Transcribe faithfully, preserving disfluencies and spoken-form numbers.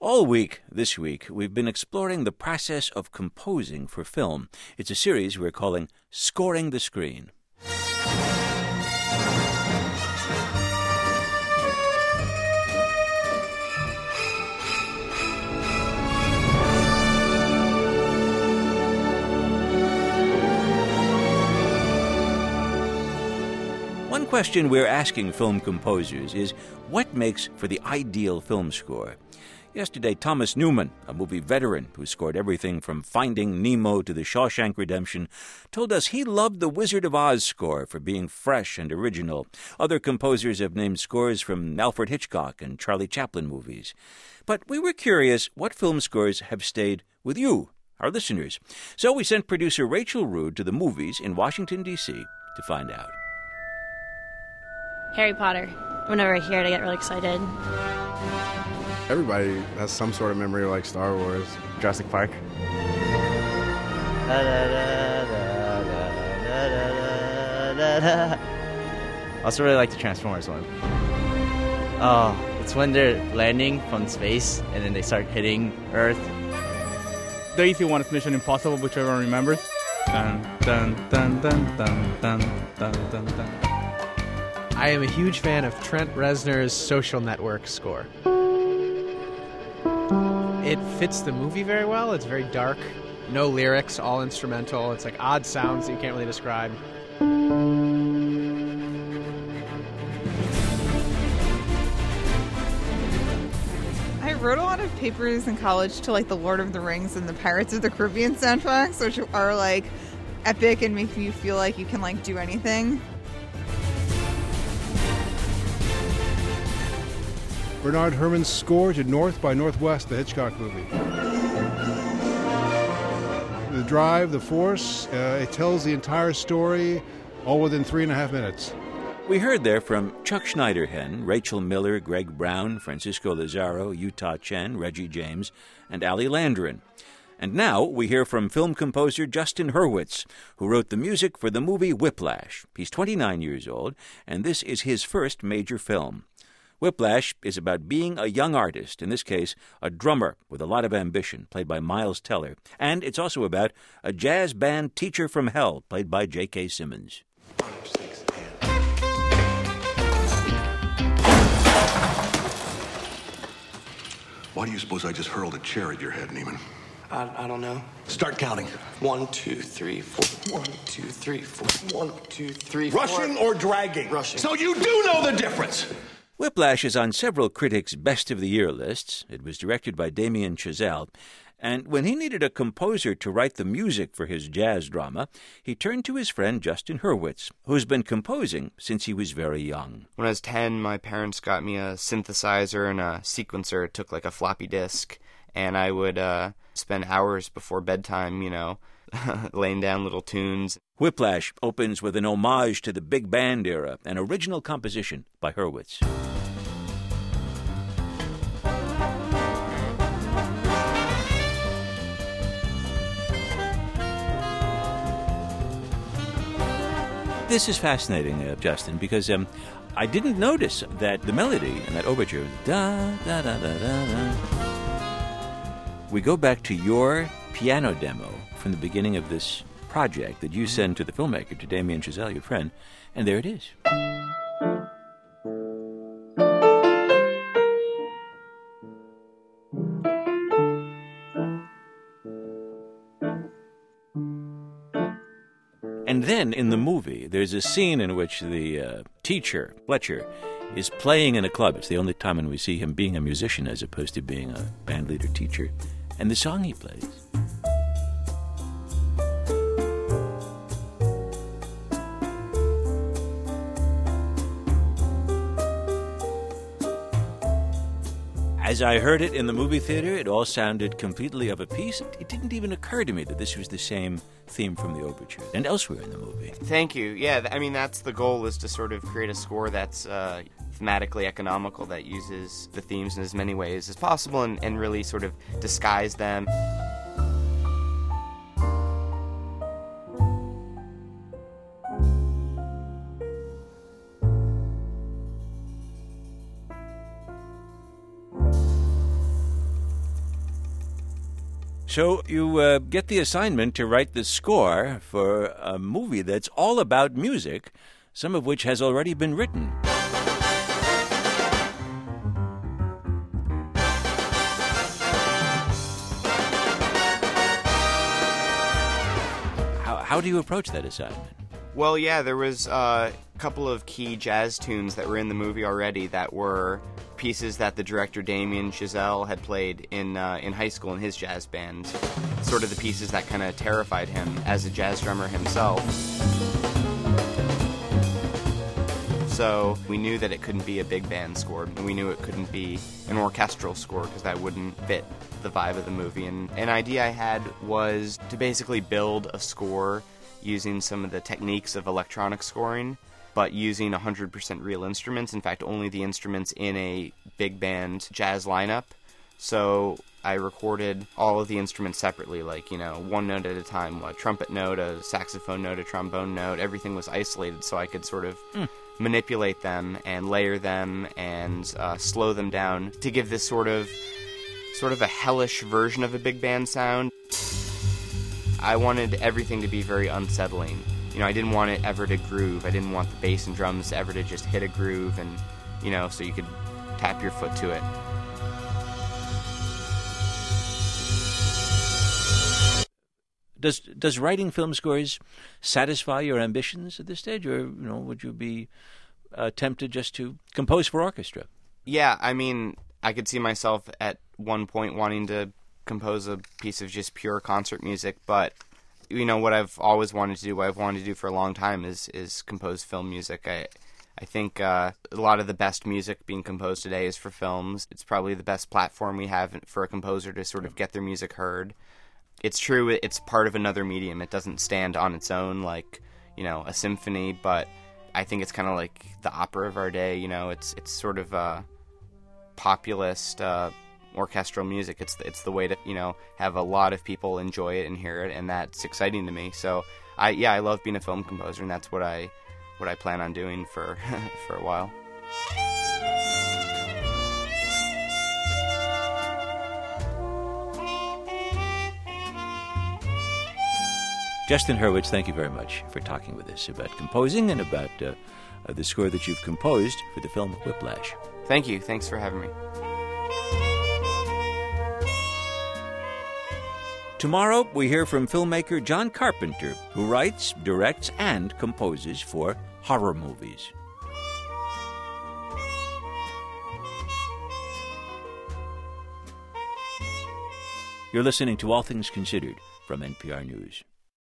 All week this week, we've been exploring the process of composing for film. It's a series we're calling Scoring the Screen. One question we're asking film composers is, what makes for the ideal film score? Yesterday, Thomas Newman, a movie veteran who scored everything from Finding Nemo to The Shawshank Redemption, told us he loved the Wizard of Oz score for being fresh and original. Other composers have named scores from Alfred Hitchcock and Charlie Chaplin movies. But we were curious what film scores have stayed with you, our listeners. So we sent producer Rachel Rood to the movies in Washington, D C to find out. Harry Potter. Whenever I hear it, I get really excited. Everybody has some sort of memory like Star Wars. Jurassic Park. I also really like the Transformers one. Oh, it's when they're landing from space and then they start hitting Earth. The easy one is Mission Impossible, which everyone remembers. Dun, dun, dun, dun, dun, dun, dun, dun, dun. I am a huge fan of Trent Reznor's Social Network score. It fits the movie very well. It's very dark, no lyrics, all instrumental. It's like odd sounds that you can't really describe. I wrote a lot of papers in college to like the Lord of the Rings and the Pirates of the Caribbean soundtracks, which are like epic and make you feel like you can like do anything. Bernard Herrmann's score to North by Northwest, the Hitchcock movie. The drive, the force, uh, it tells the entire story all within three and a half minutes. We heard there from Chuck Schneiderhan, Rachel Miller, Greg Brown, Francisco Lazaro, Utah Chen, Reggie James, and Ali Landron. And now we hear from film composer Justin Hurwitz, who wrote the music for the movie Whiplash. He's twenty-nine years old, and this is his first major film. Whiplash is about being a young artist, in this case, a drummer with a lot of ambition, played by Miles Teller. And it's also about a jazz band teacher from hell, played by J K. Simmons. Why do you suppose I just hurled a chair at your head, Neiman? I, I don't know. Start counting. One, two, three, four. One, two, three, four. One, two, three, four. Rushing or dragging? Rushing. So you do know the difference! Whiplash is on several critics' Best of the Year lists. It was directed by Damien Chazelle. And when he needed a composer to write the music for his jazz drama, he turned to his friend Justin Hurwitz, who's been composing since he was very young. When I was ten, my parents got me a synthesizer and a sequencer. It took like a floppy disk. And I would uh, spend hours before bedtime, you know, laying down little tunes. Whiplash opens with an homage to the big band era, an original composition by Hurwitz. This is fascinating, uh, Justin, because um, I didn't notice that the melody in that overture, da da da da da da. We go back to your piano demo from the beginning of this project that you send to the filmmaker, to Damien Chazelle, your friend, and there it is. And then in the movie, there's a scene in which the uh, teacher, Fletcher, is playing in a club. It's the only time when we see him being a musician as opposed to being a band leader teacher. And the song he plays. As I heard it in the movie theater, it all sounded completely of a piece. It didn't even occur to me that this was the same theme from the overture and elsewhere in the movie. Thank you. Yeah, I mean, that's the goal, is to sort of create a score that's uh, thematically economical, that uses the themes in as many ways as possible and, and really sort of disguise them. So you uh, get the assignment to write the score for a movie that's all about music, some of which has already been written. How, how do you approach that assignment? Well, yeah, there was uh, a couple of key jazz tunes that were in the movie already that were pieces that the director Damien Chazelle had played in uh, in high school in his jazz band. Sort of the pieces that kind of terrified him as a jazz drummer himself. So we knew that it couldn't be a big band score, and we knew it couldn't be an orchestral score because that wouldn't fit the vibe of the movie. And an idea I had was to basically build a score using some of the techniques of electronic scoring, but using one hundred percent real instruments. In fact, only the instruments in a big band jazz lineup. So I recorded all of the instruments separately, like, you know, one note at a time, a trumpet note, a saxophone note, a trombone note. Everything was isolated so I could sort of mm. manipulate them and layer them and uh, slow them down to give this sort of sort of a hellish version of a big band sound. I wanted everything to be very unsettling. You know, I didn't want it ever to groove. I didn't want the bass and drums ever to just hit a groove and, you know, so you could tap your foot to it. Does does writing film scores satisfy your ambitions at this stage, or, you know, would you be uh, tempted just to compose for orchestra? Yeah, I mean, I could see myself at one point wanting to compose a piece of just pure concert music, but you know what I've always wanted to do, what I've wanted to do for a long time is is compose film music. I I think uh, a lot of the best music being composed today is for films. It's probably the best platform we have for a composer to sort of get their music heard. It's true, it's part of another medium. It doesn't stand on its own like, you know, a symphony, but I think it's kind of like the opera of our day. You know, it's it's sort of a populist uh, orchestral music. It's it's the way to, you know, have a lot of people enjoy it and hear it, and that's exciting to me. So I yeah, I love being a film composer, and that's what I what I plan on doing for for a while. Justin Hurwitz, thank you very much for talking with us about composing and about uh, uh, the score that you've composed for the film Whiplash. Thank you. Thanks for having me. Tomorrow, we hear from filmmaker John Carpenter, who writes, directs, and composes for horror movies. You're listening to All Things Considered from N P R News.